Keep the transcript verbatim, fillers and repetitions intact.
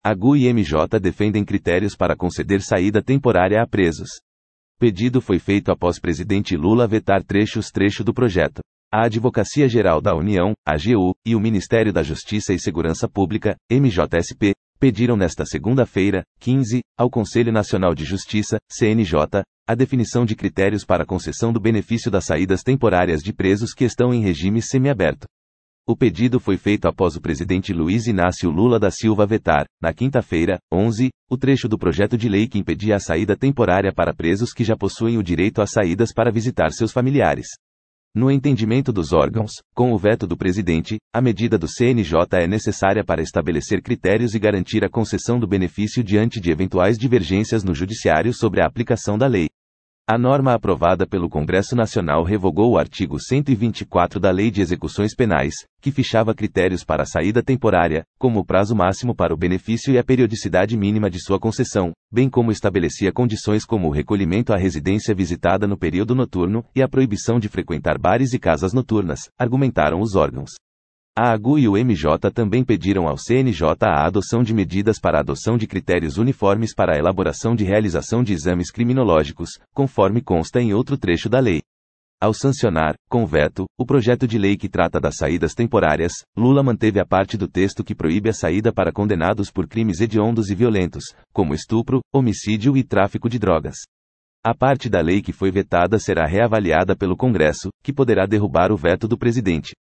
A G U e M J defendem critérios para conceder saída temporária a presos. Pedido foi feito após presidente Lula vetar trechos trecho do projeto. A Advocacia Geral da União, A G U, e o Ministério da Justiça e Segurança Pública, M J S P, pediram nesta segunda-feira, quinze, ao Conselho Nacional de Justiça, C N J, a definição de critérios para a concessão do benefício das saídas temporárias de presos que estão em regime semiaberto. O pedido foi feito após o presidente Luiz Inácio Lula da Silva vetar, na quinta-feira, onze, o trecho do projeto de lei que impedia a saída temporária para presos que já possuem o direito às saídas para visitar seus familiares. No entendimento dos órgãos, com o veto do presidente, a medida do C N J é necessária para estabelecer critérios e garantir a concessão do benefício diante de eventuais divergências no judiciário sobre a aplicação da lei. A norma aprovada pelo Congresso Nacional revogou o artigo cento e vinte e quatro da Lei de Execuções Penais, que fichava critérios para a saída temporária, como o prazo máximo para o benefício e a periodicidade mínima de sua concessão, bem como estabelecia condições como o recolhimento à residência visitada no período noturno e a proibição de frequentar bares e casas noturnas, argumentaram os órgãos. A A G U e o M J também pediram ao C N J a adoção de medidas para a adoção de critérios uniformes para a elaboração de realização de exames criminológicos, conforme consta em outro trecho da lei. Ao sancionar, com veto, o projeto de lei que trata das saídas temporárias, Lula manteve a parte do texto que proíbe a saída para condenados por crimes hediondos e violentos, como estupro, homicídio e tráfico de drogas. A parte da lei que foi vetada será reavaliada pelo Congresso, que poderá derrubar o veto do presidente.